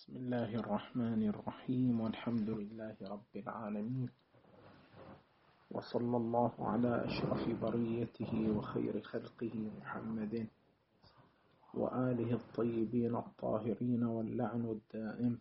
بسم الله الرحمن الرحيم، والحمد لله رب العالمين، وصلى الله على أشرف بريته وخير خلقه محمد وآله الطيبين الطاهرين، واللعن الدائم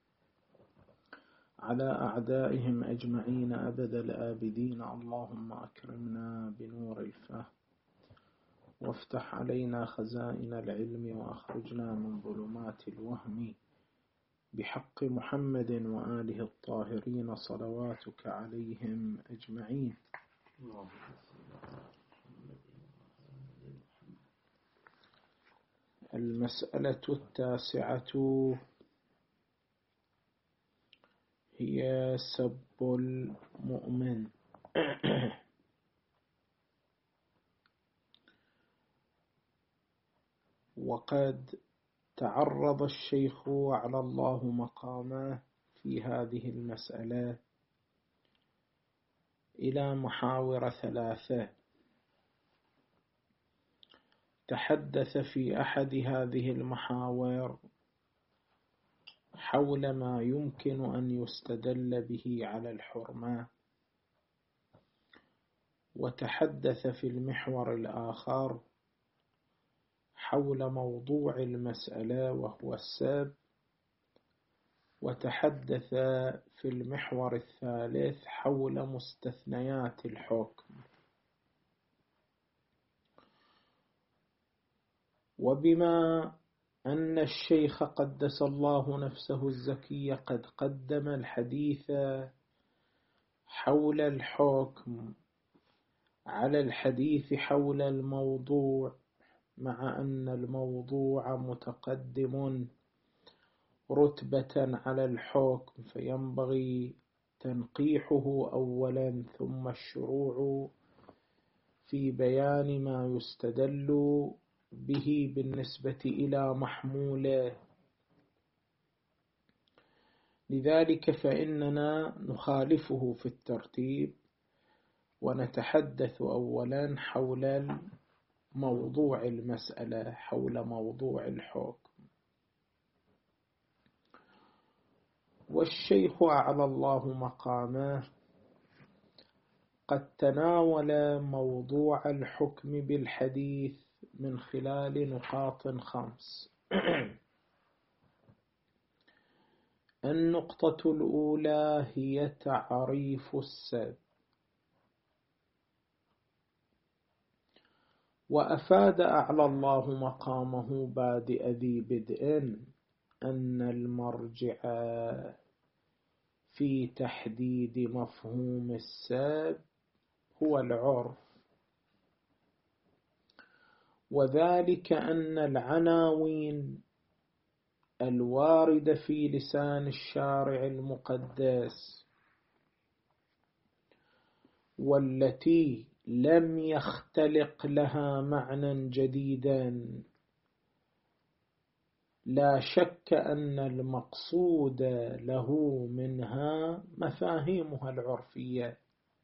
على أعدائهم أجمعين أبد الآبدين. اللهم أكرمنا بنور الفهم، وافتح علينا خزائن العلم، وأخرجنا من ظلمات الوهم، بحق محمد وآله الطاهرين صلواتك عليهم أجمعين. المسألة 9 هي سب المؤمن. وقد تعرض الشيخ على الله مقامه في هذه المسألة إلى محاور 3. تحدث في أحد هذه المحاور حول ما يمكن أن يستدل به على الحرمة، وتحدث في المحور الآخر حول موضوع المسألة وهو السب، وتحدث في المحور الثالث حول مستثنيات الحكم. وبما أن الشيخ قدس الله نفسه الزكية قد قدم الحديث حول الحكم على الحديث حول الموضوع، مع أن الموضوع متقدم رتبة على الحكم، فينبغي تنقيحه أولا ثم الشروع في بيان ما يستدل به بالنسبة إلى محموله. لذلك فإننا نخالفه في الترتيب، ونتحدث أولا حول موضوع المسألة، حول موضوع الحكم. والشيخ أعلى الله مقامه قد تناول موضوع الحكم بالحديث من خلال نقاط 5. النقطة الأولى هي تعريف السب، وأفاد أعلى الله مقامه بادئ ذي بدء أن المرجع في تحديد مفهوم السب هو العرف، وذلك أن العناوين الواردة في لسان الشارع المقدس والتي لم يختلق لها معنى جديدا، لا شك أن المقصود له منها مفاهيمها العرفية،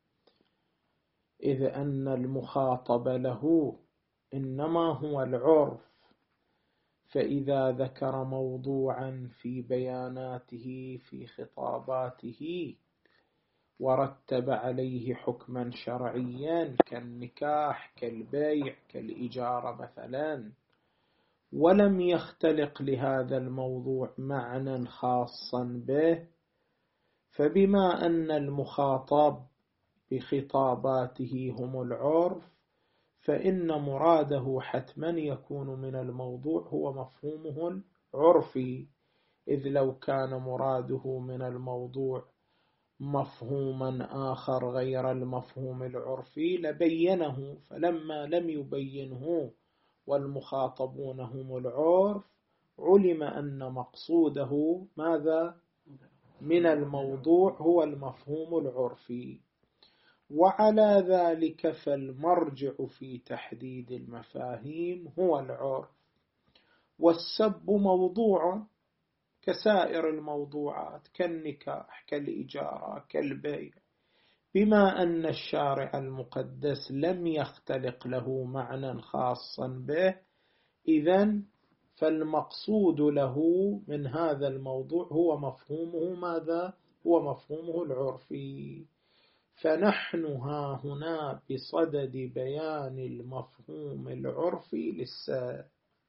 إذ أن المخاطب له إنما هو العرف. فإذا ذكر موضوعا في بياناته في خطاباته ورتب عليه حكما شرعيا كالنكاح كالبيع كالإجارة مثلا، ولم يختلق لهذا الموضوع معنى خاصا به، فبما أن المخاطب بخطاباته هم العرف، فإن مراده حتما يكون من الموضوع هو مفهومه العرفي، إذ لو كان مراده من الموضوع مفهوما آخر غير المفهوم العرفي لبينه، فلما لم يبينه والمخاطبون هم العرف، علم أن مقصوده ماذا؟ من الموضوع هو المفهوم العرفي. وعلى ذلك فالمرجع في تحديد المفاهيم هو العرف، والسب موضوع كسائر الموضوعات كالنكاح كالإجارة كالبيع، بما أن الشارع المقدس لم يختلق له معنى خاصا به، إذن فالمقصود له من هذا الموضوع هو مفهومه ماذا؟ هو مفهومه العرفي. فنحن هنا بصدد بيان المفهوم العرفي للسب.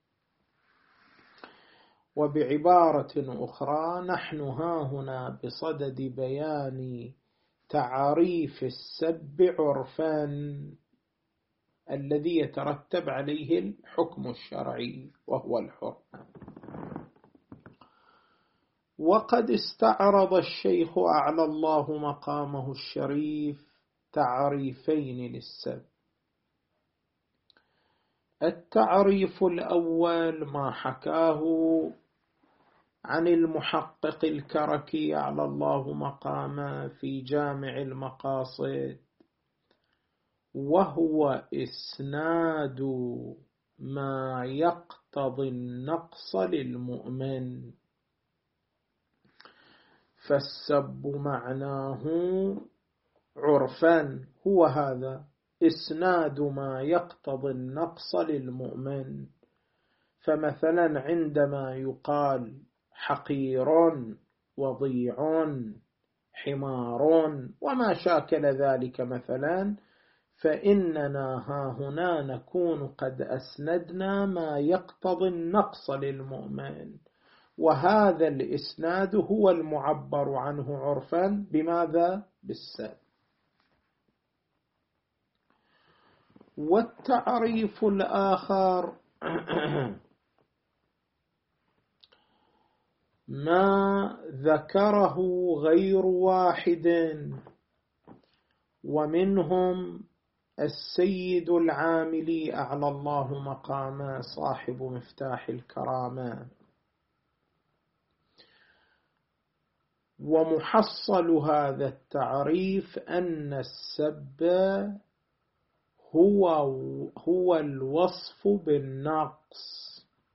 وبعبارة أخرى نحن هنا بصدد بيان تعريف السب عرفا الذي يترتب عليه الحكم الشرعي وهو الحرمة. وقد استعرض الشيخ أعلى الله مقامه الشريف تعريفين للسب. التعريف الأول ما حكاه عن المحقق الكركي أعلى الله مقامه في جامع المقاصد، وهو إسناد ما يقتضي النقص للمؤمن. فالسب معناه عرفا هو هذا إسناد ما يقتضي النقص للمؤمن. فمثلا عندما يقال حقير وضيع حمار وما شاكل ذلك مثلا، فإننا هنا نكون قد أسندنا ما يقتضي النقص للمؤمن، وهذا الإسناد هو المعبر عنه عرفا بماذا؟ بالسب. والتعريف الآخر ما ذكره غير واحد، ومنهم السيد العاملي أعلى الله مقامه صاحب مفتاح الكرامة. ومحصل هذا التعريف أن السب هو الوصف بالنقص،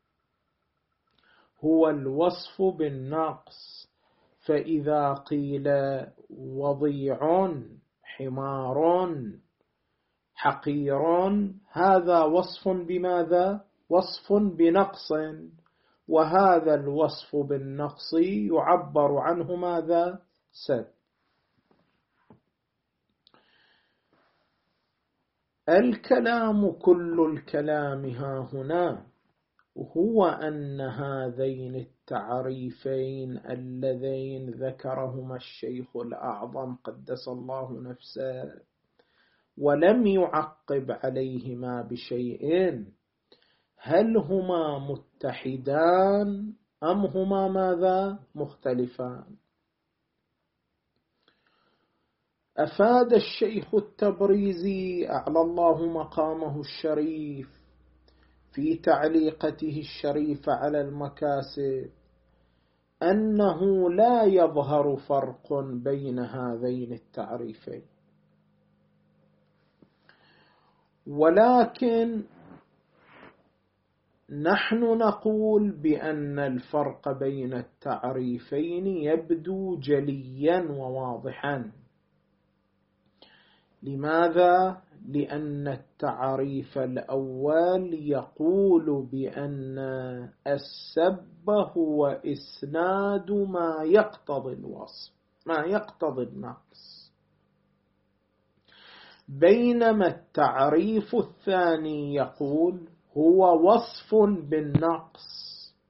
هو الوصف بالنقص. فإذا قيل وضيع حمار حقير هذا وصف بماذا؟ وصف بنقص، وهذا الوصف بالنقص يعبر عنه ماذا؟ سب. الكلام كل الكلام هنا هو أن هذين التعريفين اللذين ذكرهما الشيخ الأعظم قدس الله نفسه ولم يعقب عليهما بشيء، هل هما متحدان أم هما ماذا؟ مختلفان؟ أفاد الشيخ التبريزي أعلى الله مقامه الشريف في تعليقته الشريفة على المكاسب أنه لا يظهر فرق بين هذين التعريفين، ولكن نحن نقول بأن الفرق بين التعريفين يبدو جليا وواضحا. لماذا؟ لأن التعريف الأول يقول بأن السب هو إسناد ما يقتضي الوصف، ما يقتضي النقص، بينما التعريف الثاني يقول هو وصف بالنقص.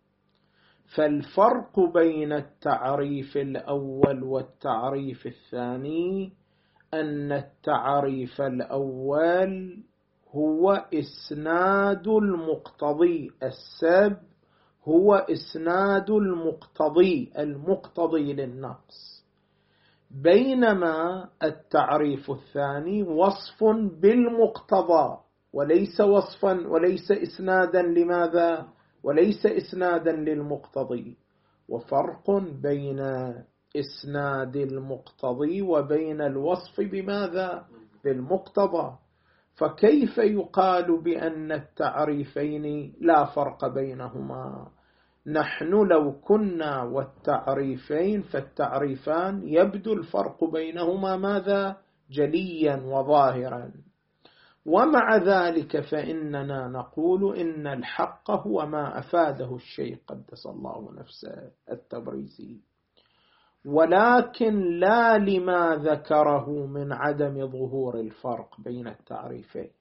فالفرق بين التعريف الأول والتعريف الثاني أن التعريف الأول هو إسناد المقتضي، السب هو إسناد المقتضي للنقص، بينما التعريف الثاني وصف بالمقتضى وليس إسنادا لماذا؟ وليس إسنادا للمقتضي. وفرق بين إسناد المقتضي وبين الوصف بماذا؟ بالمقتضى. فكيف يقال بأن التعريفين لا فرق بينهما؟ نحن لو كنا والتعريفين فالتعريفان يبدو الفرق بينهما ماذا؟ جليا وظاهرا. ومع ذلك فإننا نقول إن الحق هو ما أفاده الشيخ قدس الله نفسه التبريزي، ولكن لا لما ذكره من عدم ظهور الفرق بين التعريفين،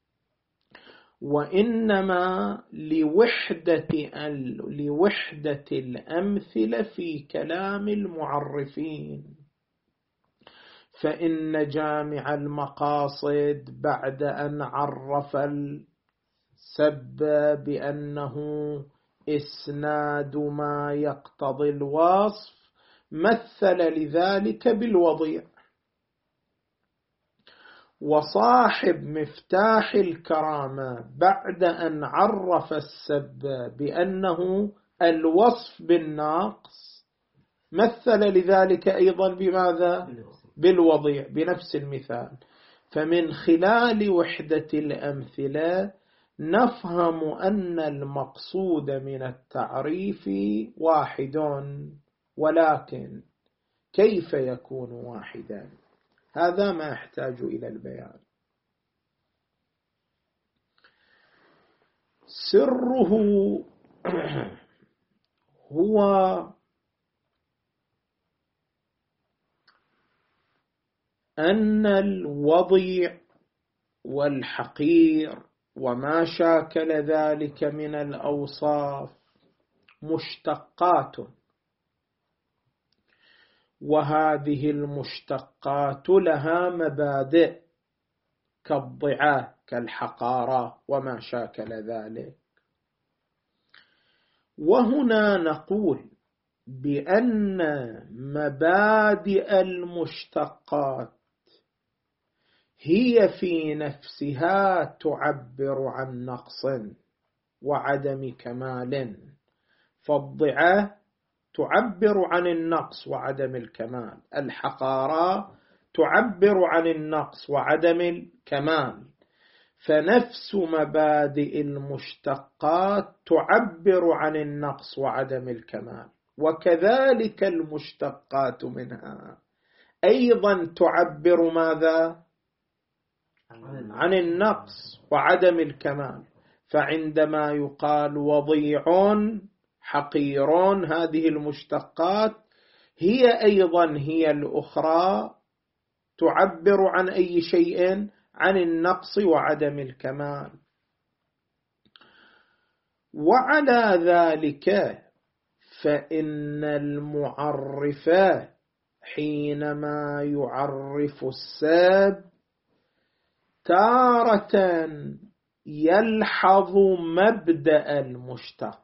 وإنما لوحدة الأمثلة في كلام المعرفين. فإن جامع المقاصد بعد أن عرف السب بأنه إسناد ما يقتضي الوصف مثل لذلك بالوضيع. وصاحب مفتاح الكرامة بعد أن عرف السب بأنه الوصف بالناقص مثل لذلك أيضا بماذا؟ بالوضيع، بنفس المثال. فمن خلال وحدة الأمثلة نفهم أن المقصود من التعريف واحد، ولكن كيف يكون واحدا؟ هذا ما يحتاج إلى البيان. سره هو أن الوضيع والحقير وما شاكل ذلك من الأوصاف مشتقات، وهذه المشتقات لها مبادئ كالضعاف كالحقارة وما شاكل ذلك. وهنا نقول بأن مبادئ المشتقات هي في نفسها تعبر عن نقص وعدم كمال، فالضعاف تعبر عن النقص وعدم الكمال، الحقارة تعبر عن النقص وعدم الكمال، فنفس مبادئ المشتقات تعبر عن النقص وعدم الكمال، وكذلك المشتقات منها أيضا تعبر ماذا؟ عن النقص وعدم الكمال. فعندما يقال وضيع حقير، هذه المشتقات هي أيضا هي الأخرى تعبر عن أي شيء؟ عن النقص وعدم الكمال. وعلى ذلك فإن المعرف حينما يعرف السب تارة يلحظ مبدأ المشتق،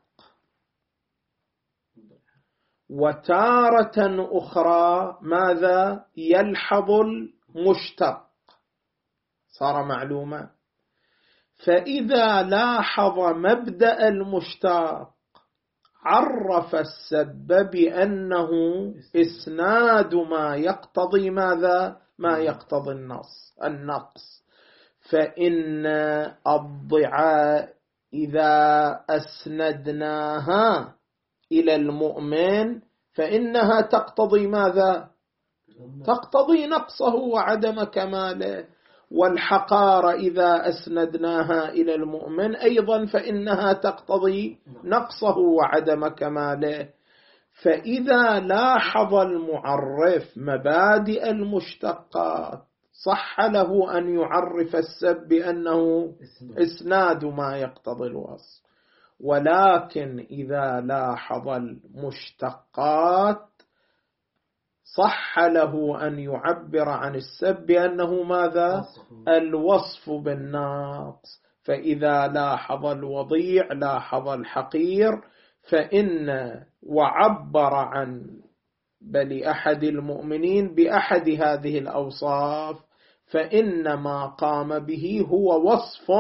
وتارة أخرى ماذا؟ يلحظ المشتق. صار معلومة. فإذا لاحظ مبدأ المشتق عرف السب بأنه إسناد ما يقتضي ماذا؟ ما يقتضي النقص. فإن الضعاء إذا أسندناها إلى المؤمن فإنها تقتضي ماذا؟ تقتضي نقصه وعدم كماله. والحقارة إذا أسندناها إلى المؤمن أيضا فإنها تقتضي نقصه وعدم كماله. فإذا لاحظ المعرف مبادئ المشتقات صح له أن يعرف السب بأنه إسناد ما يقتضي الوصف. ولكن إذا لاحظ المشتقات صح له أن يعبر عن السب بأنه ماذا؟ الوصف بالنقص. فإذا لاحظ الوضيع لاحظ الحقير فإن وعبر عن بل أحد المؤمنين بأحد هذه الأوصاف فإن ما قام به هو وصف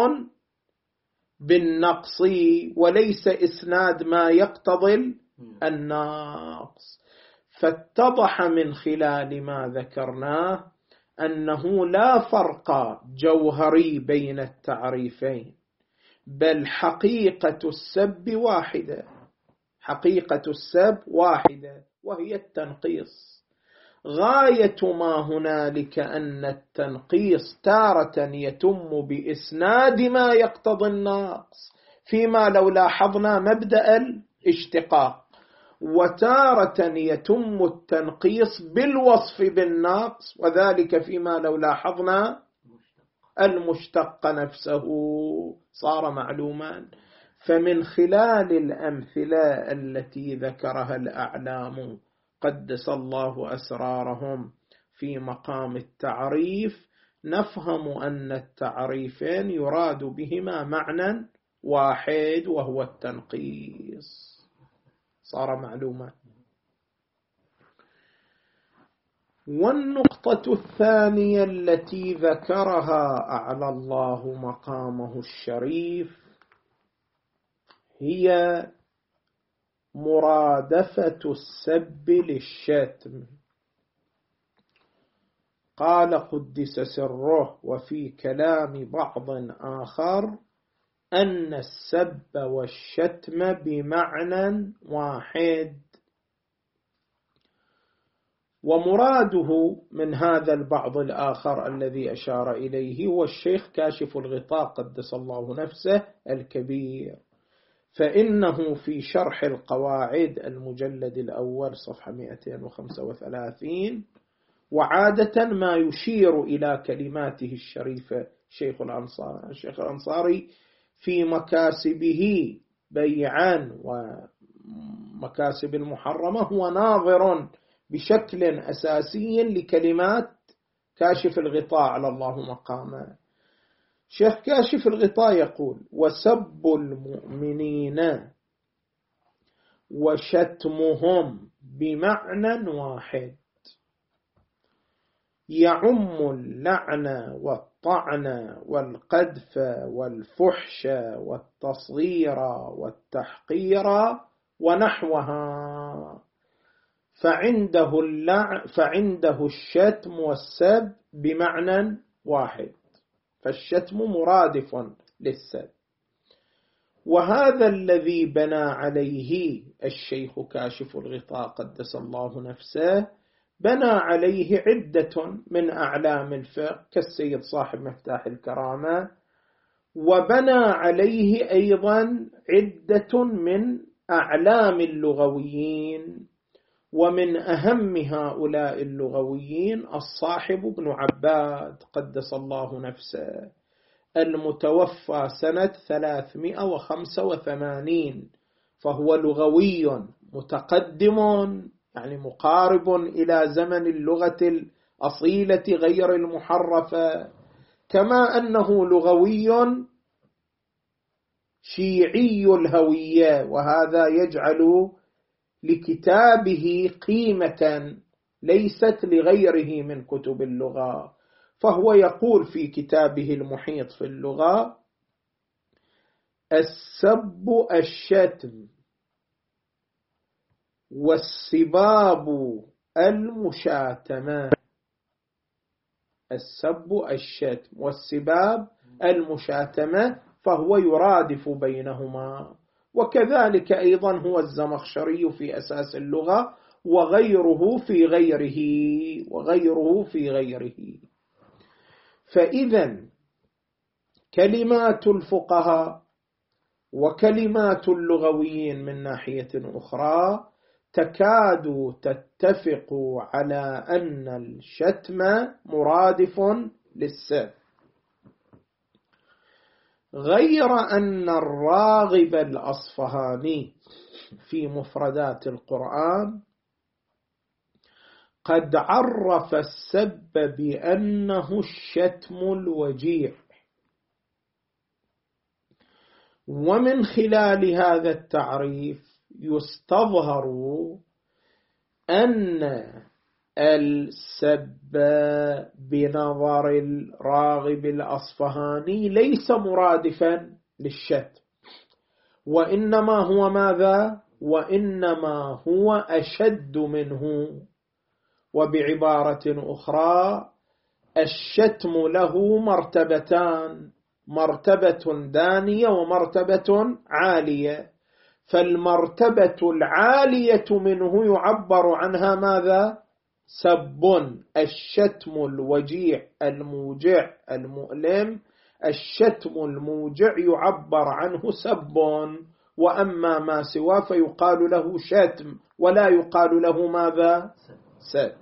بالنقص وليس إسناد ما يقتضي النقص. فاتضح من خلال ما ذكرناه أنه لا فرق جوهري بين التعريفين، بل حقيقة السب واحدة، حقيقة السب واحدة وهي التنقيص. غاية ما هنالك أن التنقيص تارة يتم بإسناد ما يقتضي النقص، فيما لو لاحظنا مبدأ الاشتقاق، وتارة يتم التنقيص بالوصف بالنقص، وذلك فيما لو لاحظنا المشتق نفسه صار معلوما. فمن خلال الأمثلة التي ذكرها الأعلام قدس الله أسرارهم في مقام التعريف نفهم أن التعريفين يراد بهما معنى واحد وهو التنقيص، صار معلوما. والنقطة الثانية التي ذكرها أعلى الله مقامه الشريف هي مرادفة السب للشتم. قال قدس سره وفي كلام بعض آخر أن السب والشتم بمعنى واحد. ومراده من هذا البعض الآخر الذي أشار إليه هو الشيخ كاشف الغطاء قدس الله نفسه الكبير، فإنه في شرح القواعد المجلد الأول صفحة 235 وعادة ما يشير إلى كلماته الشريفة الشيخ الأنصاري في مكاسبه بيعا ومكاسب المحرمة هو ناظر بشكل أساسي لكلمات كاشف الغطاء على الله مقامه. شيخ كاشف الغطاء يقول: وسب المؤمنين وشتمهم بمعنى واحد يعم اللعن والطعن والقذف والفحش والتصغير والتحقير ونحوها، فعنده الشتم والسب بمعنى واحد، فالشتم مرادف للسب. وهذا الذي بنى عليه الشيخ كاشف الغطاء قدس الله نفسه، بنى عليه عدة من أعلام الفقه كالسيد صاحب مفتاح الكرامة، وبنى عليه أيضا عدة من أعلام اللغويين، ومن أهم هؤلاء اللغويين الصاحب ابن عباد قدس الله نفسه المتوفى سنة 385، فهو لغوي متقدم، يعني مقارب إلى زمن اللغة الأصيلة غير المحرفة، كما أنه لغوي شيعي الهوية، وهذا يجعل لكتابه قيمة ليست لغيره من كتب اللغة. فهو يقول في كتابه المحيط في اللغة: السب الشتم والسباب المشاتمة. السب الشتم والسباب المشاتمة، فهو يرادف بينهما. وكذلك أيضا هو الزمخشري في أساس اللغة وغيره في غيره. فإذا كلمات الفقهاء وكلمات اللغويين من ناحية أخرى تكاد تتفق على أن الشتم مرادف للسب، غير أن الراغب الأصفهاني في مفردات القرآن قد عرف السب بأنه الشتم الوجيع، ومن خلال هذا التعريف يستظهر أن السب بنظر الراغب الأصفهاني ليس مرادفا للشتم، وإنما هو ماذا؟ وإنما هو أشد منه. وبعبارة أخرى الشتم له مرتبتان: مرتبة دانية ومرتبة عالية، فالمرتبة العالية منه يعبر عنها ماذا؟ سب الشتم الوجيع الموجع المؤلم، الشتم الموجع يعبر عنه سب، وأما ما سواه فيقال له شتم ولا يقال له ماذا؟ سب.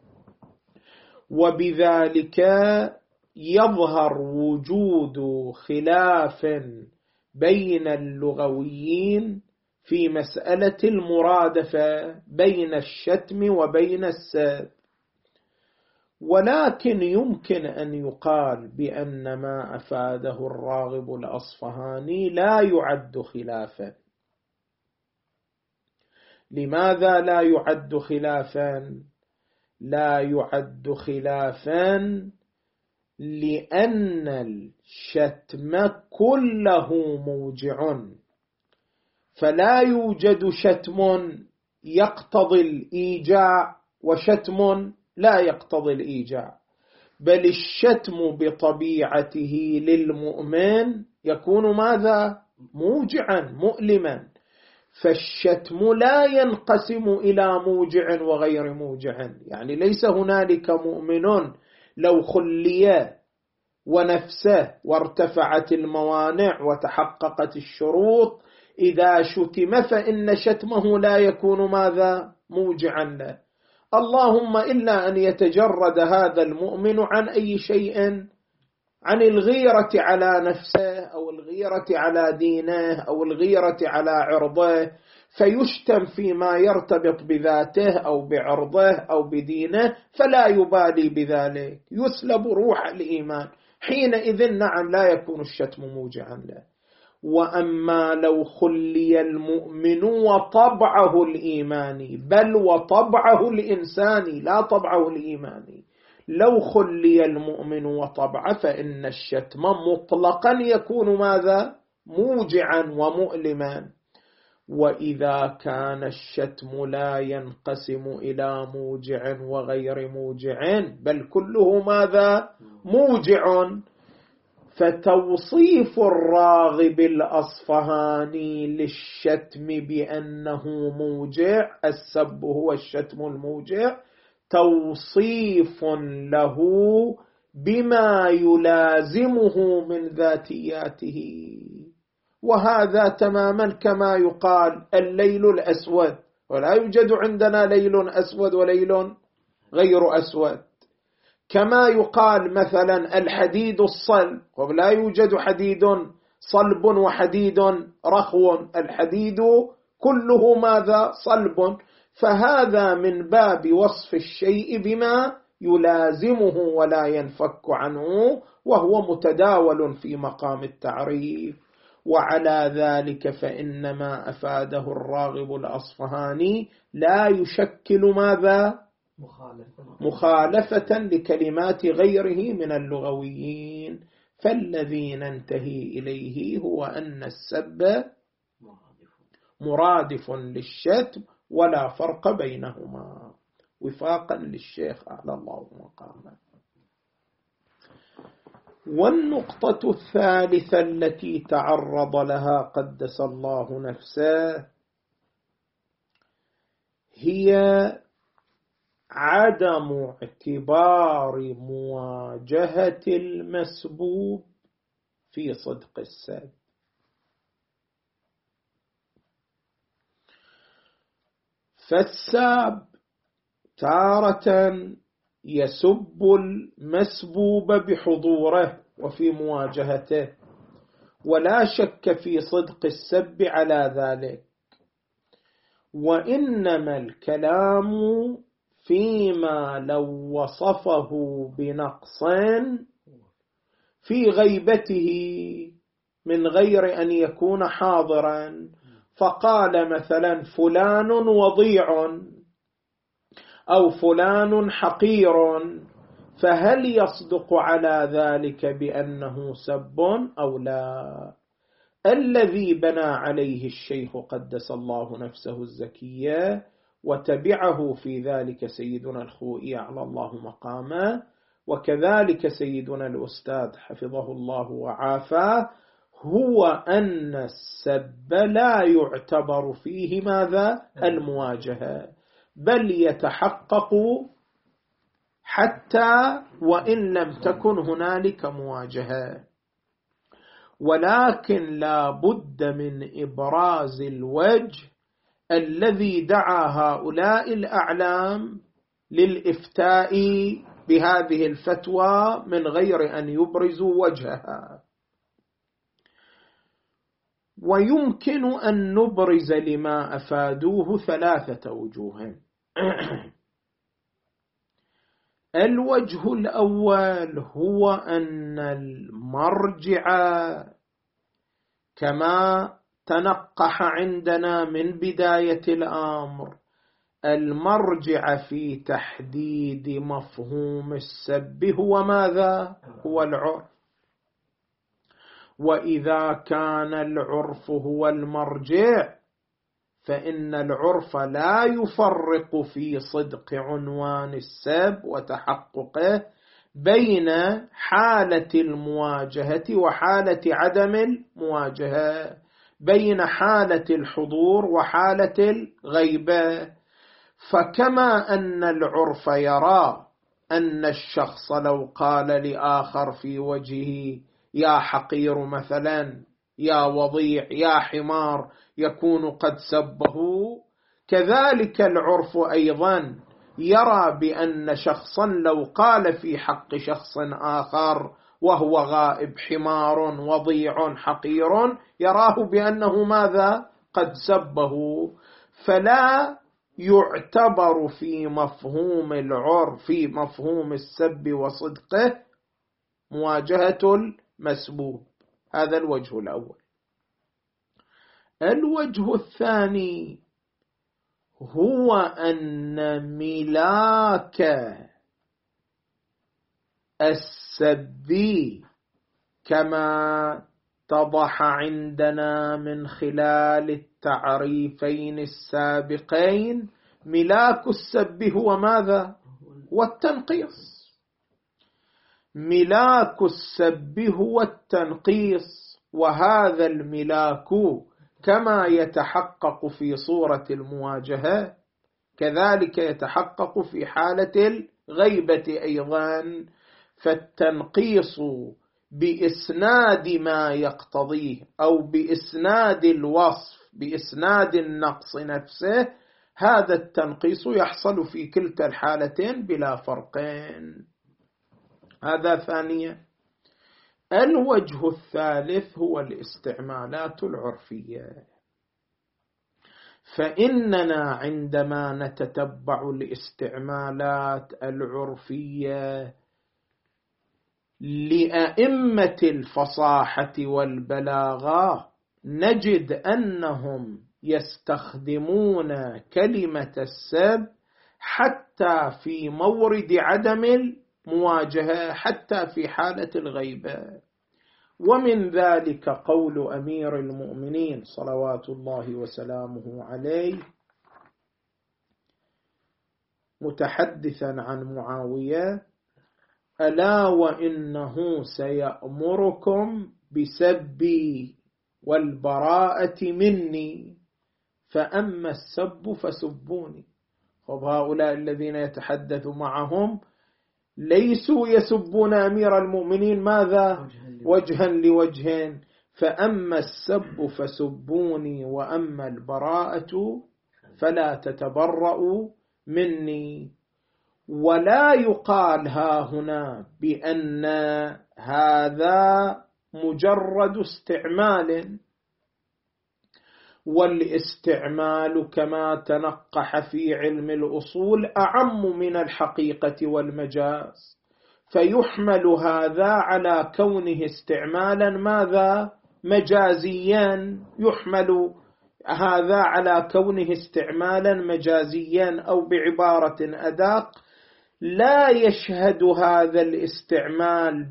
وبذلك يظهر وجود خلاف بين اللغويين في مسألة المرادفة بين الشتم وبين السب، ولكن يمكن أن يقال بأن ما أفاده الراغب الأصفهاني لا يعد خلافا. لماذا لا يعد خلافا؟ لا يعد خلافا لأن الشتم كله موجع، فلا يوجد شتم يقتضي الإيجاع وشتم لا يقتضي الإيجاع، بل الشتم بطبيعته للمؤمن يكون ماذا؟ موجعا مؤلما، فالشتم لا ينقسم إلى موجع وغير موجع. يعني ليس هنالك مؤمن لو خلي ونفسه وارتفعت الموانع وتحققت الشروط إذا شتم فإن شتمه لا يكون ماذا؟ موجعا له، اللهم إلا أن يتجرد هذا المؤمن عن أي شيء، عن الغيرة على نفسه أو الغيرة على دينه أو الغيرة على عرضه، فيشتم فيما يرتبط بذاته أو بعرضه أو بدينه، فلا يبالي بذلك، يسلب روح الإيمان، حينئذ نعم لا يكون الشتم موجعا له. وأما لو خلي المؤمن وطبعه الإيماني، بل وطبعه الإنساني لا طبعه الإيماني، لو خلي المؤمن وطبعه فإن الشتم مطلقا يكون ماذا؟ موجعا ومؤلما. وإذا كان الشتم لا ينقسم إلى موجع وغير موجع بل كله ماذا؟ موجع، فتوصيف الراغب الأصفهاني للشتم بأنه موجع، السب هو الشتم الموجع، توصيف له بما يلازمه من ذاتياته، وهذا تماما كما يقال الليل الأسود، ولا يوجد عندنا ليل أسود وليل غير أسود، كما يقال مثلا الحديد الصلب، ولا يوجد حديد صلب وحديد رخو، الحديد كله ماذا؟ صلب، فهذا من باب وصف الشيء بما يلازمه ولا ينفك عنه، وهو متداول في مقام التعريف. وعلى ذلك فإن ما أفاده الراغب الأصفهاني لا يشكل ماذا؟ مخالفة لكلمات غيره من اللغويين، فالذي ننتهي إليه هو أن السب مرادف للشتم ولا فرق بينهما، وفاقا للشيخ أعلى الله مقامه. والنقطة الثالثة التي تعرض لها قدس الله نفسه هي عدم اعتبار مواجهة المسبوب في صدق السب. فالساب تارة يسب المسبوب بحضوره وفي مواجهته، ولا شك في صدق السب على ذلك، وإنما الكلام فيما لو وصفه بنقص في غيبته من غير أن يكون حاضرا، فقال مثلا فلان وضيع أو فلان حقير، فهل يصدق على ذلك بأنه سب أو لا؟ الذي بنى عليه الشيخ قدس الله نفسه الزكية وتبعه في ذلك سيدنا الخوئي على الله مقامه، وكذلك سيدنا الأستاذ حفظه الله وعافاه، هو أن السب لا يعتبر فيه ماذا؟ المواجهة، بل يتحقق حتى وإن لم تكن هنالك مواجهة، ولكن لا بد من إبراز الوجه الذي دعا هؤلاء الأعلام للإفتاء بهذه الفتوى من غير أن يبرزوا وجهها. ويمكن أن نبرز لما أفادوه 3 وجوه. الوجه الأول هو أن المرجع كما تنقح عندنا من بداية الأمر، المرجع في تحديد مفهوم السب هو ماذا؟ هو العرف. وإذا كان العرف هو المرجع فإن العرف لا يفرق في صدق عنوان السب وتحققه بين حالة المواجهة وحالة عدم المواجهة، بين حالة الحضور وحالة الغيبة. فكما أن العرف يرى أن الشخص لو قال لآخر في وجهه يا حقير مثلا، يا وضيع، يا حمار، يكون قد سبه، كذلك العرف أيضا يرى بأن شخصا لو قال في حق شخص آخر وهو غائب حمار وضيع حقير يراه بأنه ماذا؟ قد سبه. فلا يعتبر في مفهوم العرف في مفهوم السب وصدقه مواجهة المسبوب. هذا الوجه الأول. الوجه الثاني هو أن ملاك السب كما اتضح عندنا من خلال التعريفين السابقين، ملاك السب هو ماذا؟ والتنقيص. ملاك السب هو التنقيص، وهذا الملاك كما يتحقق في صورة المواجهة كذلك يتحقق في حالة الغيبة أيضا. فالتنقيص بإسناد ما يقتضيه أو بإسناد الوصف، بإسناد النقص نفسه، هذا التنقيص يحصل في كلتا الحالتين بلا فرقين. هذا ثانيا. الوجه الثالث هو الاستعمالات العرفية. فإننا عندما نتتبع الاستعمالات العرفية لأئمة الفصاحة والبلاغة نجد أنهم يستخدمون كلمة السب حتى في مورد عدم المواجهة، حتى في حالة الغيبة. ومن ذلك قول أمير المؤمنين صلوات الله وسلامه عليه متحدثا عن معاوية: ألا وإنه سيأمركم بسبي والبراءة مني، فأما السب فسبوني. هؤلاء الذين يتحدث معهم ليسوا يسبون أمير المؤمنين ماذا؟ وجها لوجه. فأما السب فسبوني وأما البراءة فلا تتبرؤوا مني. ولا يقال هنا بأن هذا مجرد استعمال، والاستعمال كما تنقح في علم الأصول أعم من الحقيقة والمجاز، فيحمل هذا على كونه استعمالا ماذا؟ مجازيا. يحمل هذا على كونه استعمالا مجازيا، أو بعبارة أدق لا يشهد هذا الاستعمال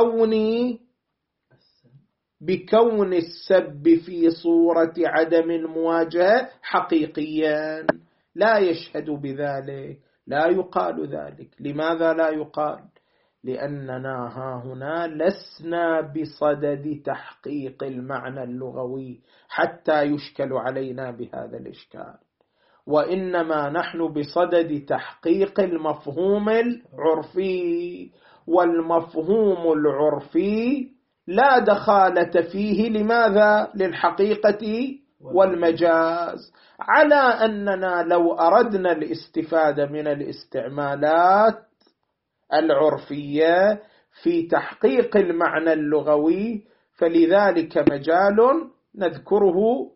بكون السب في صورة عدم المواجهة حقيقيا، لا يشهد بذلك، لا يقال ذلك. لماذا لا يقال؟ لأننا هنا لسنا بصدد تحقيق المعنى اللغوي حتى يشكل علينا بهذا الإشكال. وإنما نحن بصدد تحقيق المفهوم العرفي، والمفهوم العرفي لا دخالة فيه لماذا؟ للحقيقة والمجاز، على أننا لو أردنا الاستفادة من الاستعمالات العرفية في تحقيق المعنى اللغوي فلذلك مجال نذكره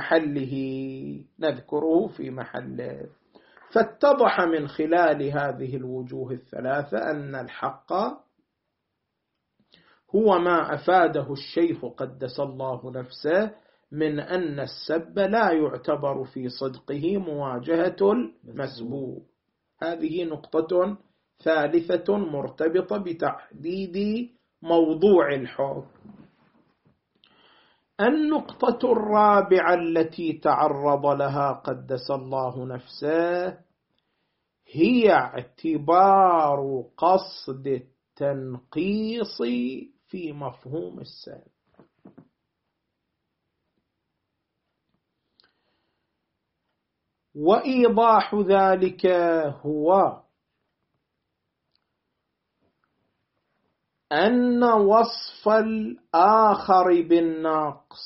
في محله. فاتضح من خلال هذه الوجوه الثلاثة أن الحق هو ما أفاده الشيخ قدس الله نفسه من أن السب لا يعتبر في صدقه مواجهة المسبوب. هذه نقطة ثالثة مرتبطة بتحديد موضوع الحكم. النقطة الرابعة التي تعرض لها قدس الله نفسه هي اعتبار قصد التنقيص في مفهوم السب. وإيضاح ذلك هو أن وصف الآخر بالنقص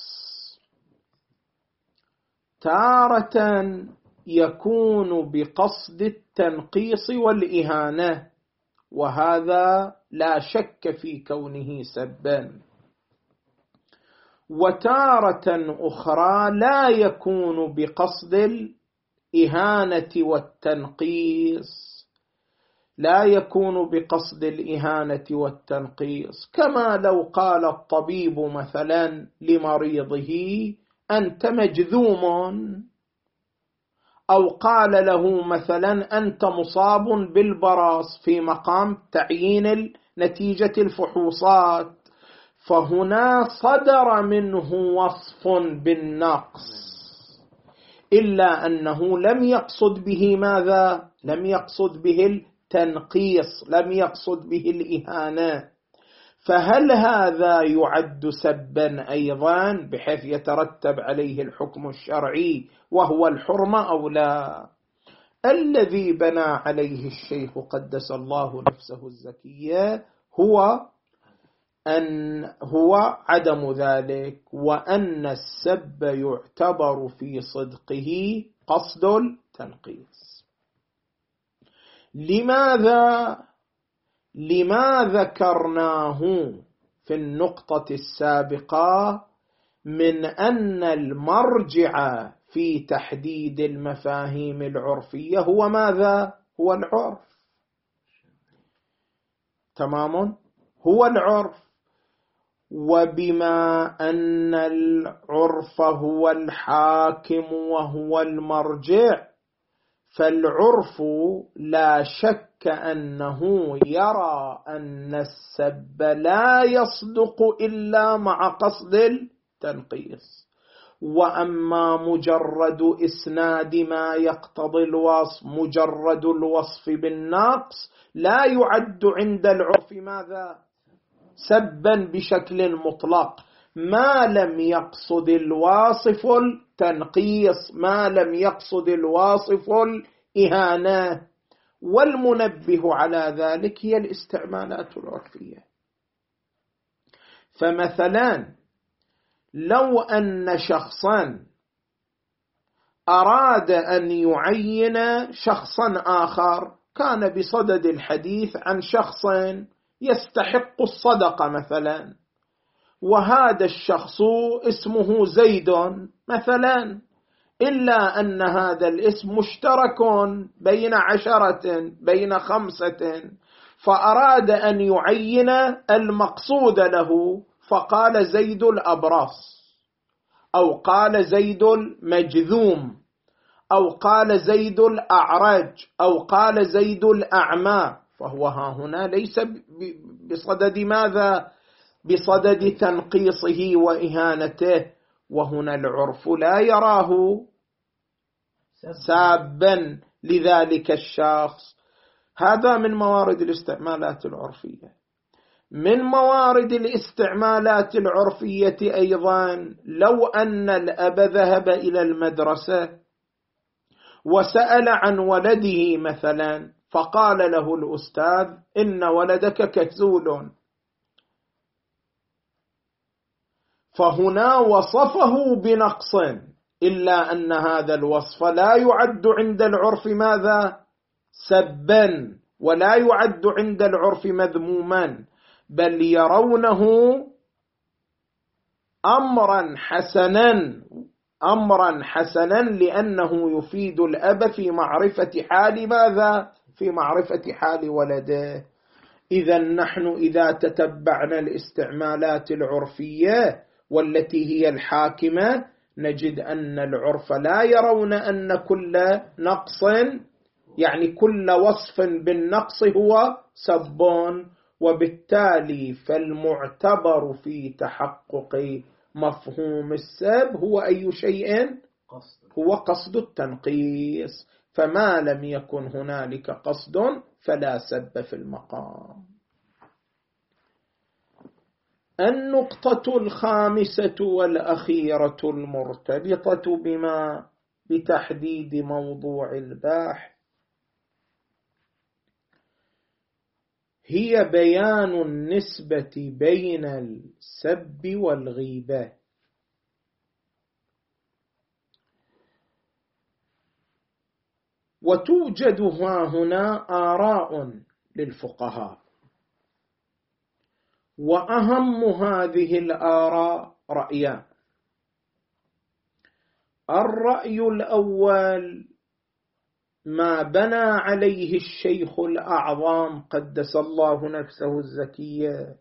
تارة يكون بقصد التنقيص والإهانة، وهذا لا شك في كونه سبا، وتارة أخرى لا يكون بقصد الإهانة والتنقيص، كما لو قال الطبيب مثلا لمريضه أنت مجذوم، أو قال له مثلا أنت مصاب بالبرص في مقام تعيين نتيجة الفحوصات، فهنا صدر منه وصف بالنقص، إلا أنه لم يقصد به ماذا؟ لم يقصد به التنقيص، لم يقصد به الإهانة. فهل هذا يعد سبا أيضا بحيث يترتب عليه الحكم الشرعي وهو الحرمة أو لا؟ الذي بنى عليه الشيخ قدس الله نفسه الزكية هو عدم ذلك، وأن السب يعتبر في صدقه قصد التنقيص. لما ذكرناه في النقطة السابقة من أن المرجع في تحديد المفاهيم العرفية هو ماذا؟ هو العرف. تمام؟ هو العرف. وبما أن العرف هو الحاكم وهو المرجع، فالعرف لا شك أنه يرى أن السب لا يصدق إلا مع قصد التنقيص، وأما مجرد إسناد ما يقتضي الوصف، مجرد الوصف بالنقص، لا يعد عند العرف ماذا؟ سبا بشكل مطلق، ما لم يقصد الواصف التنقيص، ما لم يقصد الواصف الإهانة. والمنبه على ذلك هي الاستعمالات العرفية. فمثلا لو أن شخصا أراد أن يعين شخصا آخر، كان بصدد الحديث عن شخص يستحق الصدقة مثلا، وهذا الشخص اسمه زيد مثلا، إلا أن هذا الاسم مشترك بين 10 بين 5، فأراد أن يعين المقصود له، فقال زيد الأبرص، أو قال زيد المجذوم، أو قال زيد الأعرج، أو قال زيد الأعمى، فهو هنا ليس بصدد ماذا؟ بصدد تنقيصه وإهانته، وهنا العرف لا يراه سابا لذلك الشخص. هذا من موارد الاستعمالات العرفية. من موارد الاستعمالات العرفية أيضا لو أن الأب ذهب إلى المدرسة وسأل عن ولده مثلا فقال له الأستاذ إن ولدك كسول، فهنا وصفه بنقص، إلا أن هذا الوصف لا يعد عند العرف ماذا؟ سبا، ولا يعد عند العرف مذموما، بل يرونه أمرا حسنا لأنه يفيد الأب في معرفة حال ماذا؟ في معرفة حال ولده. إذا نحن إذا تتبعنا الاستعمالات العرفية والتي هي الحاكمة نجد أن العرف لا يرون أن كل نقص، يعني كل وصف بالنقص هو سب، وبالتالي فالمعتبر في تحقق مفهوم السب هو أي شيء؟ هو قصد التنقيص، فما لم يكن هنالك قصد فلا سب في المقام. النقطة الخامسة والأخيرة المرتبطة بتحديد موضوع الباحث هي بيان النسبة بين السب والغيبة. وتوجد هنا آراء للفقهاء، وأهم هذه الآراء رأيان. الرأي الأول ما بنى عليه الشيخ الأعظم قدس الله نفسه الزكية،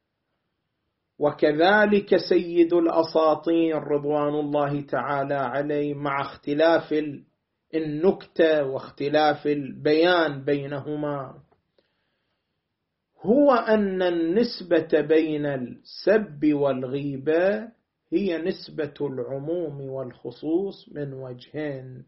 وكذلك سيد الأساطين رضوان الله تعالى عليه، مع اختلاف النكتة واختلاف البيان بينهما، هو أن النسبة بين السب والغيبة هي نسبة العموم والخصوص من وجهين.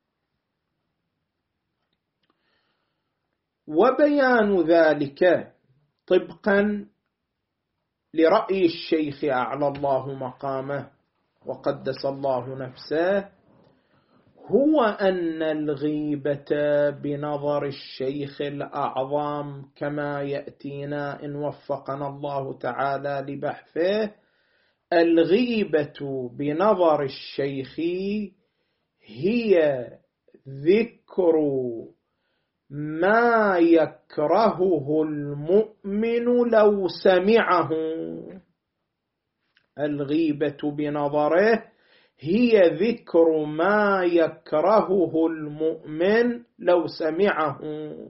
وبيان ذلك طبقا لرأي الشيخ أعلى الله مقامه وقدس الله نفسه هو أن الغيبة بنظر الشيخ الأعظم كما يأتينا إن وفقنا الله تعالى لبحثه، الغيبة بنظر الشيخ هي ذكر ما يكرهه المؤمن لو سمعه. الغيبة بنظره هي ذكر ما يكرهه المؤمن لو سمعه،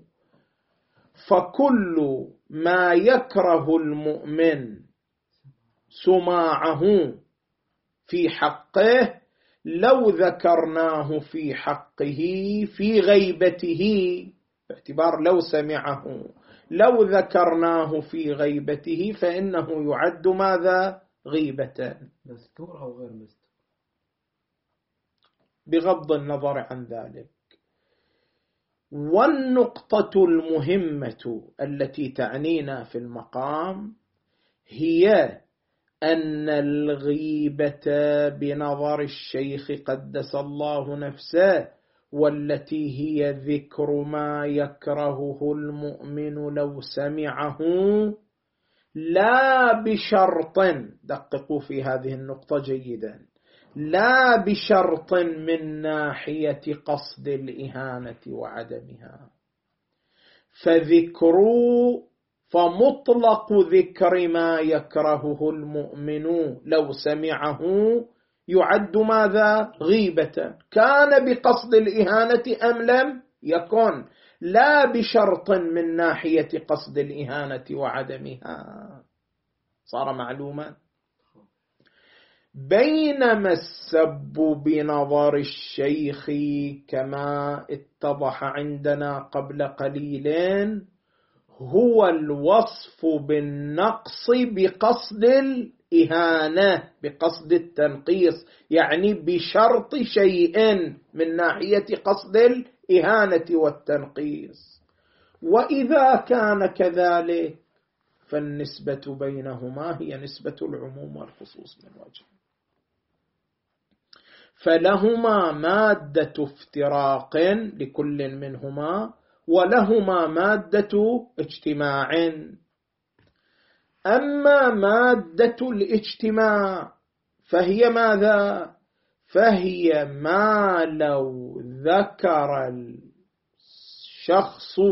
فكل ما يكره المؤمن سماعه في حقه لو ذكرناه في حقه في غيبته، باعتبار لو سمعه، لو ذكرناه في غيبته فإنه يعد ماذا؟ غيبة. مستور أو غير مستور بغض النظر عن ذلك. والنقطة المهمة التي تعنينا في المقام هي أن الغيبة بنظر الشيخ قدس الله نفسه، والتي هي ذكر ما يكرهه المؤمن لو سمعه، لا بشرط، دققوا في هذه النقطة جيدا، لا بشرط من ناحية قصد الإهانة وعدمها، فمطلق ذكر ما يكرهه المؤمن لو سمعه يعد ماذا؟ غيبة، كان بقصد الإهانة أم لم يكن، لا بشرط من ناحية قصد الإهانة وعدمها. صار معلوما؟ بينما السب بنظر الشيخ كما اتضح عندنا قبل قليل هو الوصف بالنقص بقصد الإهانة، بقصد التنقيص، يعني بشرط شيء من ناحية قصد الإهانة والتنقيص. وإذا كان كذلك فالنسبة بينهما هي نسبة العموم والخصوص من وجه. فلهما مادة افتراق لكل منهما، ولهما مادة اجتماع. أما مادة الاجتماع فهي ماذا؟ فهي ما لو ذكر الشخص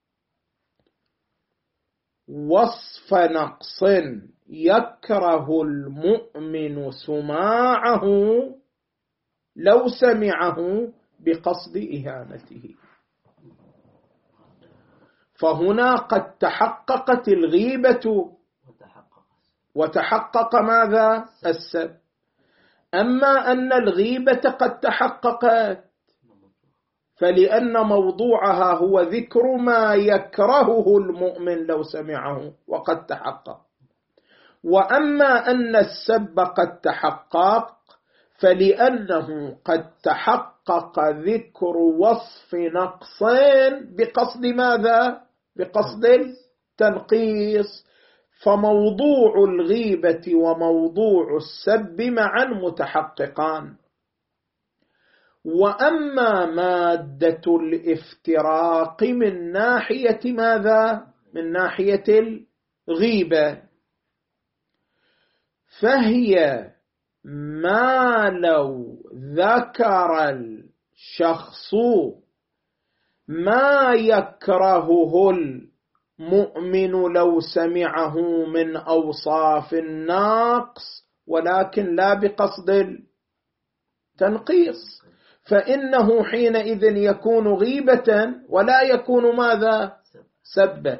وصف نقص يكره المؤمن سماعه لو سمعه بقصد إهانته، فهنا قد تحققت الغيبة وتحقق ماذا؟ السب. أما أن الغيبة قد تحققت فلأن موضوعها هو ذكر ما يكرهه المؤمن لو سمعه وقد تحقق، وأما أن السب قد تحقق فلأنه قد تحقق ذكر وصف نقصين بقصد ماذا؟ بقصد التنقيص، فموضوع الغيبة وموضوع السب معا متحققان. وأما مادة الافتراق من ناحية ماذا؟ من ناحية الغيبة، فهي ما لو ذكر الشخص ما يكرهه المؤمن لو سمعه من أوصاف النقص ولكن لا بقصد التنقيص، فإنه حينئذ يكون غيبة ولا يكون ماذا؟ سبا.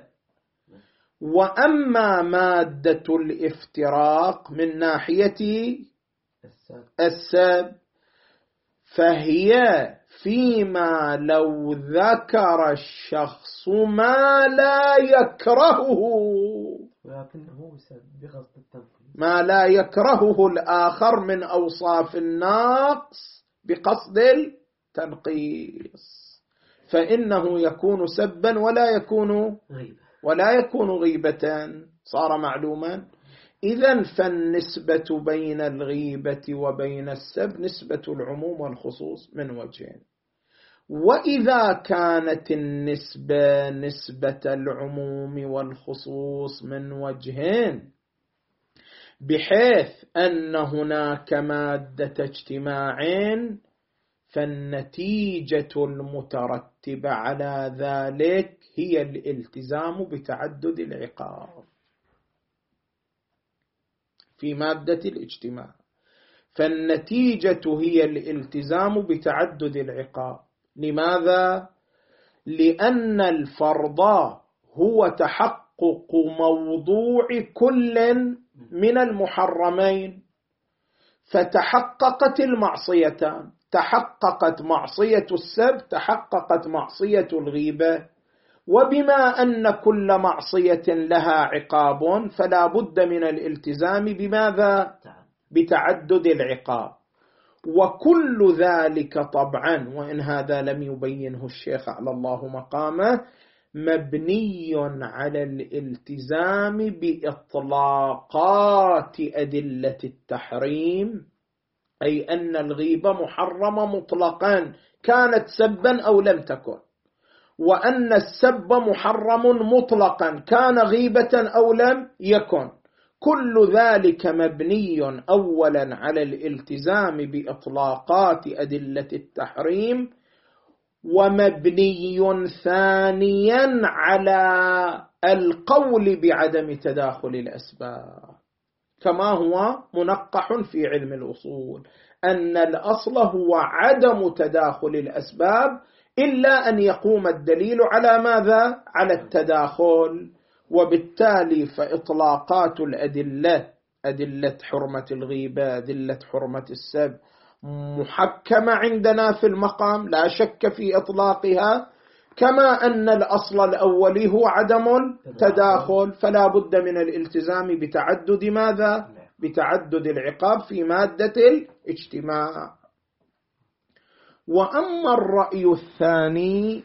وأما مادة الافتراق من ناحية السب فهي فيما لو ذكر الشخص ما لا يكرهه، ولكنه بقصد التنقيص، ما لا يكرهه الآخر من أوصاف النقص بقصد التنقيص، فإنه يكون سبا ولا يكون غيبة. صار معلوما؟ إذن فالنسبة بين الغيبة وبين السب نسبة العموم والخصوص من وجهين، وإذا كانت النسبة نسبة العموم والخصوص من وجهين بحيث أن هناك مادة اجتماعين، فالنتيجة المترتبة على ذلك هي الالتزام بتعدد العقاب في مادة الاجتماع، فالنتيجة هي الالتزام بتعدد العقاب. لماذا؟ لأن الفرض هو تحقق موضوع كل من المحرمين، فتحققت المعصيتان، تحققت معصية السب، تحققت معصية الغيبة، وبما أن كل معصية لها عقاب فلا بد من الالتزام بماذا؟ بتعدد العقاب. وكل ذلك طبعا، وإن هذا لم يبينه الشيخ على الله مقامه، مبني على الالتزام بإطلاقات أدلة التحريم، أي أن الغيبة محرمة مطلقا كانت سبا أو لم تكن، وأن السب محرم مطلقا كان غيبة أو لم يكن. كل ذلك مبني أولا على الالتزام بإطلاقات أدلة التحريم، ومبني ثانيا على القول بعدم تداخل الأسباب، كما هو منقح في علم الأصول أن الأصل هو عدم تداخل الأسباب إلا أن يقوم الدليل على ماذا؟ على التداخل. وبالتالي فإطلاقات الأدلة، أدلة حرمة الغيبة، أدلة حرمة السب، محكمة عندنا في المقام لا شك في إطلاقها، كما أن الأصل الأولي هو عدم التداخل، فلا بد من الالتزام بتعدد ماذا؟ بتعدد العقاب في مادة الاجتماع. وأما الرأي الثاني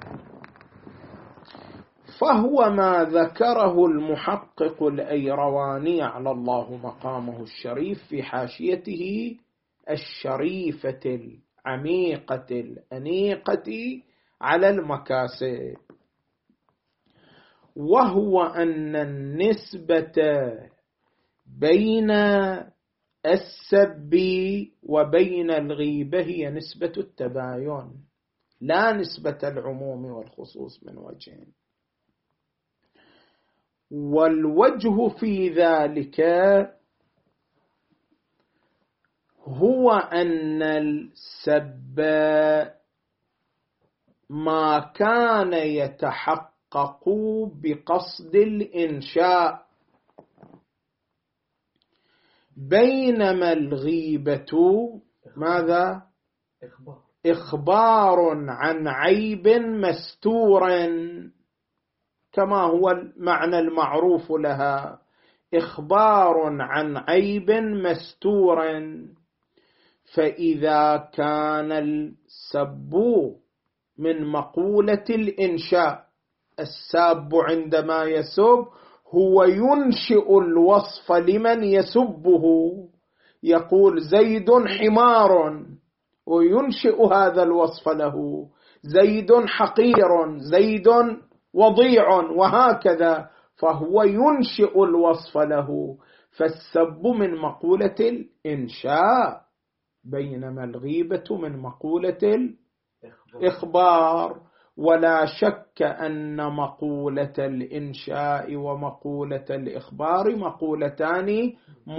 فهو ما ذكره المحقق الأيرواني على الله مقامه الشريف في حاشيته الشريفة العميقة الأنيقة على المكاسب، وهو أن النسبة بين السب وبين الغيبة هي نسبة التباين لا نسبة العموم والخصوص من وجه. والوجه في ذلك هو أن السب ما كان يتحقق بقصد الإنشاء، بينما الغيبة ماذا؟ إخبار عن عيب مستور، كما هو المعنى المعروف لها، إخبار عن عيب مستور. فإذا كان السب من مقولة الإنشاء، الساب عندما يسب هو ينشئ الوصف لمن يسبه، يقول زيد حمار وينشئ هذا الوصف له، زيد حقير، زيد وضيع، وهكذا، فهو ينشئ الوصف له. فالسب من مقولة الإنشاء، بينما الغيبة من مقولة الإخبار. ولا شك أن مقولة الإنشاء ومقولة الإخبار مقولتان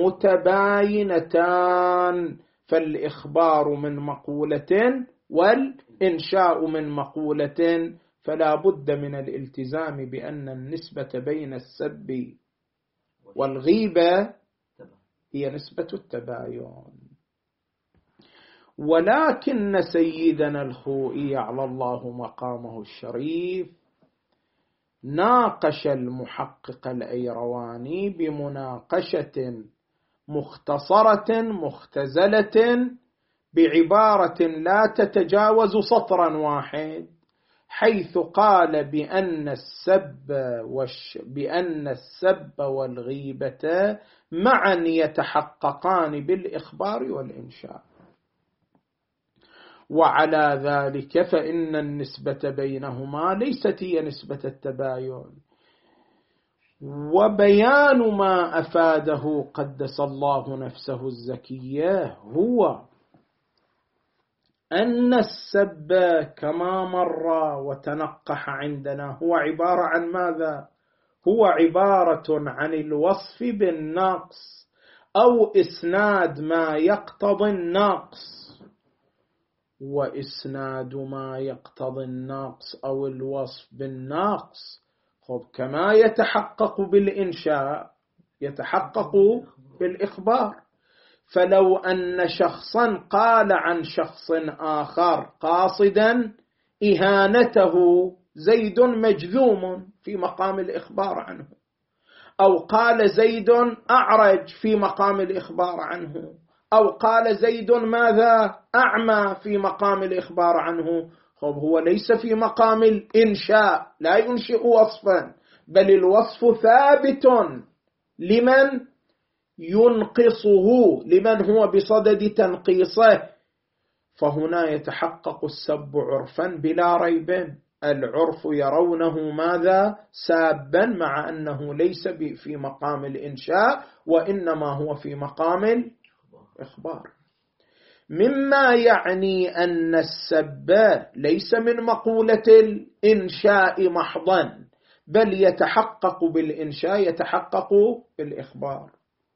متباينتان، فالإخبار من مقولة والإنشاء من مقولة، فلا بد من الالتزام بأن النسبة بين السب والغيبة هي نسبة التباين. ولكن سيدنا الخوئي على الله مقامه الشريف ناقش المحقق الأيرواني بمناقشة مختصرة مختزلة بعبارة لا تتجاوز سطرا واحد، حيث قال بأن السب والغيبة معا يتحققان بالإخبار والإنشاء. وعلى ذلك فإن النسبة بينهما ليست هي نسبة التباين. وبيان ما أفاده قدس الله نفسه الزكية هو أن السب كما مر وتنقح عندنا هو عبارة عن ماذا؟ هو عبارة عن الوصف بالنقص أو إسناد ما يقتضي النقص. وإسناد ما يقتضي النقص أو الوصف بالنقص كما يتحقق بالإنشاء يتحقق بالإخبار. فلو أن شخصا قال عن شخص آخر قاصدا إهانته، زيد مجذوم في مقام الإخبار عنه، أو قال زيد أعرج في مقام الإخبار عنه، أو قال زيد ماذا؟ أعمى في مقام الإخبار عنه، هو ليس في مقام الإنشاء، لا ينشئ وصفا، بل الوصف ثابت لمن ينقصه، لمن هو بصدد تنقيصه. فهنا يتحقق السب عرفا بلا ريب، العرف يرونه ماذا؟ سابا، مع أنه ليس في مقام الإنشاء وإنما هو في مقام الإخبار، مما يعني أن السب ليس من مقولة الإنشاء محضا، بل يتحقق بالإنشاء، يتحقق بالإخبار.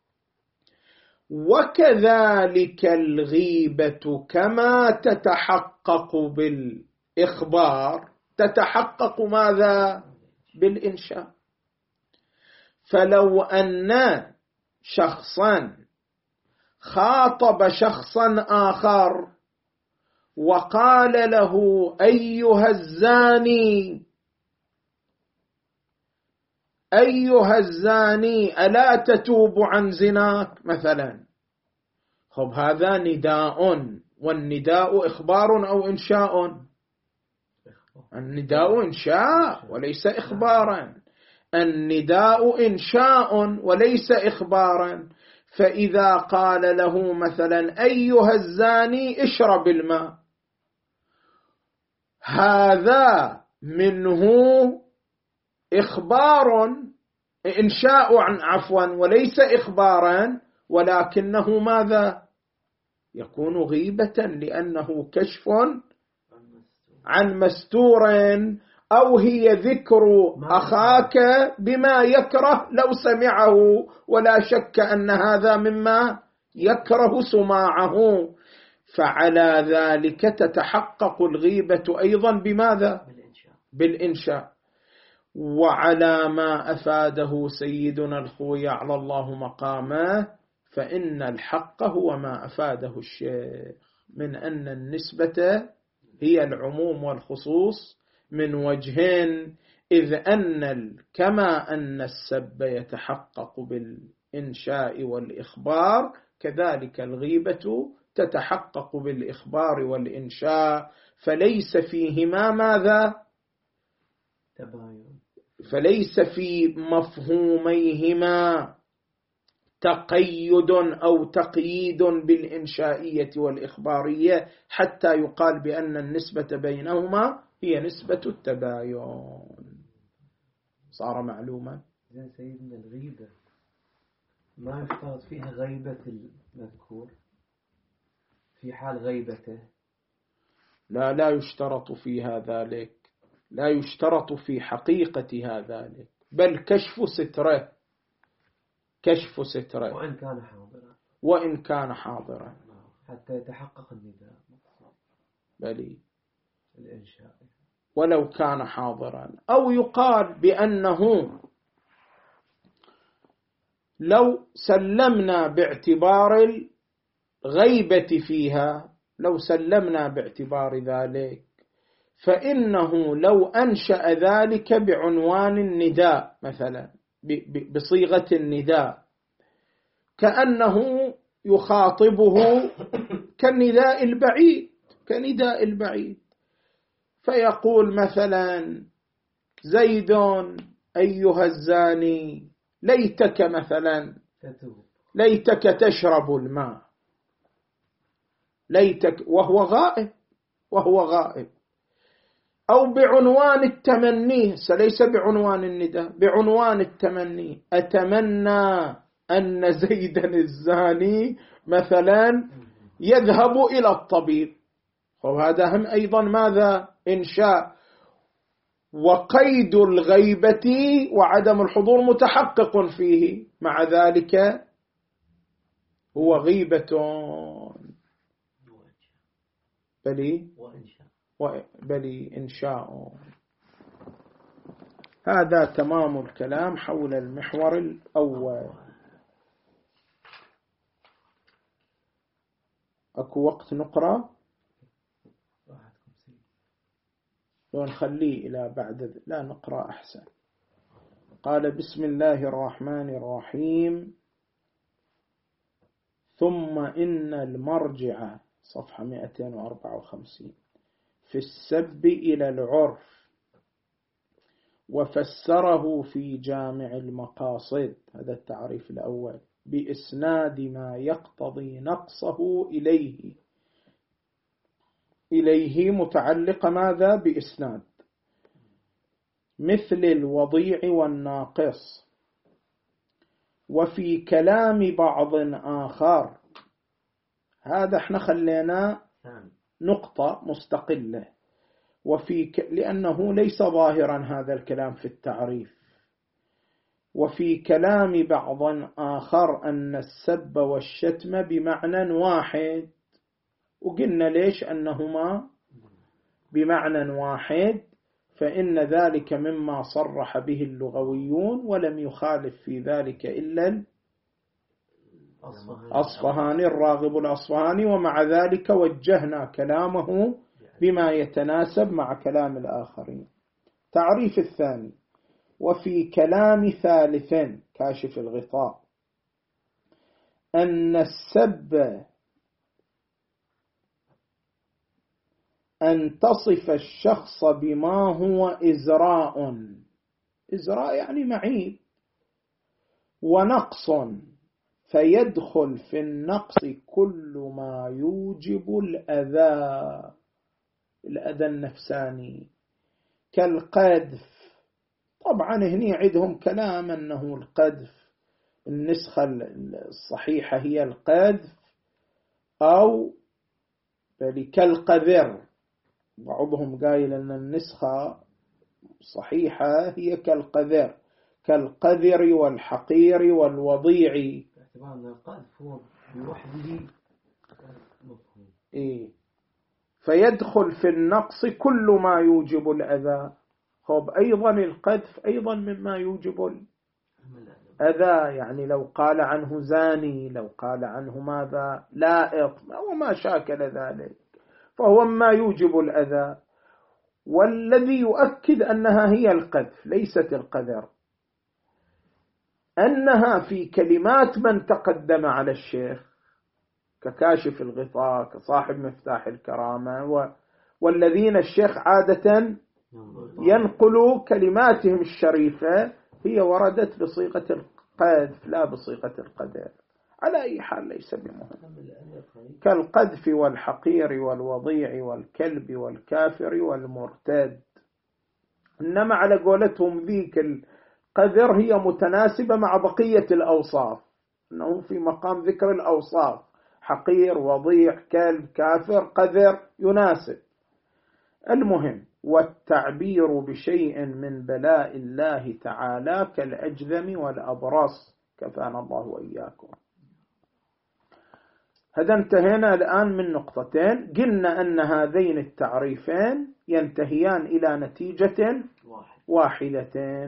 وكذلك الغيبة كما تتحقق بالإخبار تتحقق ماذا؟ بالإنشاء. فلو أن شخصا خاطب شخصا آخر وقال له أيها الزاني، أيها الزاني ألا تتوب عن زناك مثلا، هذا نداء، والنداء إخبار أو إنشاء؟ النداء إنشاء وليس إخبارا، النداء إنشاء وليس إخبارا. فإذا قال له مثلا أيها الزاني اشرب الماء، هذا منه إخبار إنشاء عفوا وليس إخبارا، ولكنه ماذا يكون غيبة لأنه كشف عن مستور، أو هي ذكر أخاك بما يكره لو سمعه، ولا شك أن هذا مما يكره سماعه، فعلى ذلك تتحقق الغيبة أيضا بماذا؟ بالإنشاء. وعلى ما أفاده سيدنا الخوي على الله مقامه، فإن الحق هو ما أفاده الشيخ من أن النسبة هي العموم والخصوص من وجهين، إذ أن كما أن السب يتحقق بالإنشاء والإخبار، كذلك الغيبة تتحقق بالإخبار والإنشاء، فليس فيهما ماذا؟ تباين. فليس في مفهوميهما تقيد أو تقييد بالإنشائية والإخبارية حتى يقال بأن النسبة بينهما هي نسبة التباين. صار معلوما؟ زين سيدنا، الغيبة ما يفترض فيها غيبة المذكور في حال غيبته؟ لا يشترط فيها ذلك، لا يشترط في حقيقتها ذلك، بل كشف ستره، كشف ستره وإن كان حاضرا حتى يتحقق النداء بلي الإنشاء ولو كان حاضرا. أو يقال بأنه لو سلمنا باعتبار الغيبة فيها، لو سلمنا باعتبار ذلك، فإنه لو أنشأ ذلك بعنوان النداء مثلا بصيغة النداء، كأنه يخاطبه كالنداء البعيد، كنداء البعيد، فيقول مثلا زيد أيها الزاني ليتك مثلا ليتك تشرب الماء، ليتك وهو غائب، أو بعنوان التمني، ليس بعنوان النداء، بعنوان التمني، أتمنى أن زيدا الزاني مثلا يذهب إلى الطبيب، وهذا هم أيضا ماذا؟ إنشاء. وقيد الغيبة وعدم الحضور متحقق فيه، مع ذلك هو غيبة بلي إنشاء. هذا تمام الكلام حول المحور الأول. أكو وقت نقرأ؟ ونخليه إلى بعد، لا نقرأ أحسن. قال بسم الله الرحمن الرحيم. ثم إن المرجع صفحة 254 في السب إلى العرف، وفسره في جامع المقاصد، هذا التعريف الأول، بإسناد ما يقتضي نقصه إليه متعلق ماذا؟ بإسناد، مثل الوضيع والناقص. وفي كلام بعض آخر، هذا احنا خلينا نقطة مستقلة، لأنه ليس ظاهرا هذا الكلام في التعريف. وفي كلام بعض آخر أن السب والشتم بمعنى واحد، وقلنا ليش أنهما بمعنى واحد، فإن ذلك مما صرح به اللغويون، ولم يخالف في ذلك إلا الأصفهاني، الراغب الأصفهاني، ومع ذلك وجهنا كلامه بما يتناسب مع كلام الآخرين. تعريف الثاني: وفي كلام ثالث كاشف الغطاء أن السب أن تصف الشخص بما هو إزراء يعني معيب، ونقص، فيدخل في النقص كل ما يوجب الأذى النفساني كالقذف. طبعا هنا عندهم كلام أنه القذف النسخة الصحيحة هي القذف أو كالقذر. بعضهم قايل أن النسخة صحيحة هي كالقذر والحقير والوضيع. باعتبار أن القذف هو بوحده مفهوم. فيدخل في النقص كل ما يوجب الأذى. أيضا القذف أيضا مما يوجب الأذى، يعني لو قال عنه زاني، لو قال عنه ماذا لائط وما شاكل ذلك، فهو ما يوجب الأذى. والذي يؤكد أنها هي القذف ليست القذر أنها في كلمات من تقدم على الشيخ ككاشف الغطاء كصاحب مفتاح الكرامة والذين الشيخ عادة ينقل كلماتهم الشريفة هي وردت بصيغة القذف لا بصيغة القذر. على أي حال ليس بمهم. كالقذف والحقير والوضيع والكلب والكافر والمرتد. إنما على قولتهم ذيك القذر هي متناسبة مع بقية الأوصاف، أنه في مقام ذكر الأوصاف حقير وضيع كلب كافر قذر يناسب. المهم والتعبير بشيء من بلاء الله تعالى كالأجذم والأبرص كفانا الله وإياكم. هذا انتهينا الآن من نقطتين. قلنا أن هذين التعريفين ينتهيان إلى نتيجة واحدة.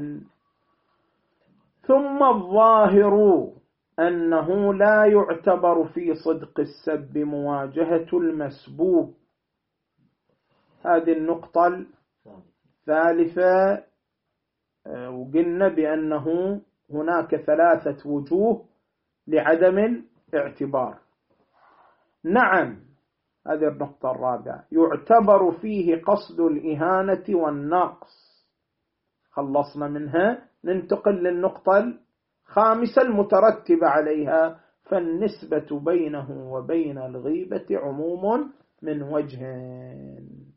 ثم الظاهر أنه لا يعتبر في صدق السب مواجهة المسبوب. هذه النقطة الثالثة. وقلنا بأنه هناك 3 وجوه لعدم الاعتبار. نعم، هذه النقطة الرابعة يعتبر فيه قصد الإهانة والنقص. خلصنا منها، ننتقل للنقطة الخامسة المترتبة عليها. فالنسبة بينه وبين الغيبة عموم من وجهين.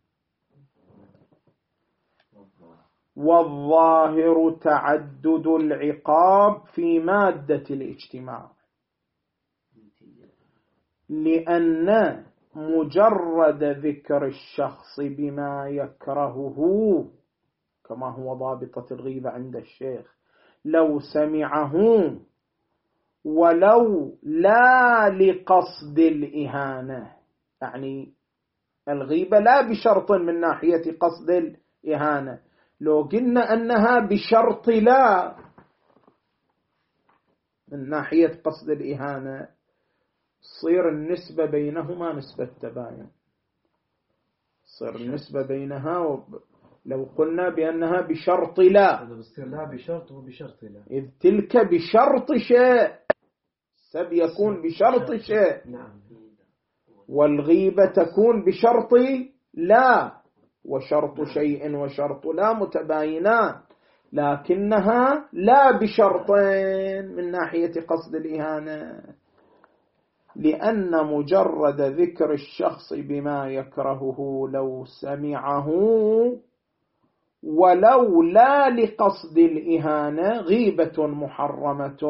والظاهر تعدد العقاب في مادة الاجتماع، لأن مجرد ذكر الشخص بما يكرهه كما هو ضابطة الغيبة عند الشيخ لو سمعه ولو لا لقصد الإهانة، يعني الغيبة لا بشرط من ناحية قصد الإهانة، لو قلنا أنها بشرط لا من ناحية قصد الإهانة صير النسبة بينهما نسبة تباين. صير النسبة بينها لو قلنا بأنها بشرط لا، لا بشرط وبشرط لا، إذ تلك بشرط شيء، السب يكون بشرط شيء، والغيبة تكون بشرط لا، وشرط شيء وشرط لا متباينان، لكنها لا بشرطين من ناحية قصد الإهانة، لأن مجرد ذكر الشخص بما يكرهه لو سمعه ولو لا لقصد الإهانة غيبة محرمة،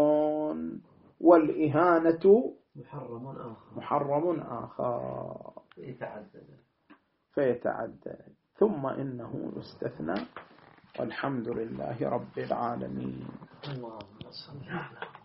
والإهانة محرم آخر فيتعدد. ثم إنه يستثنى، والحمد لله رب العالمين. اللهم صل على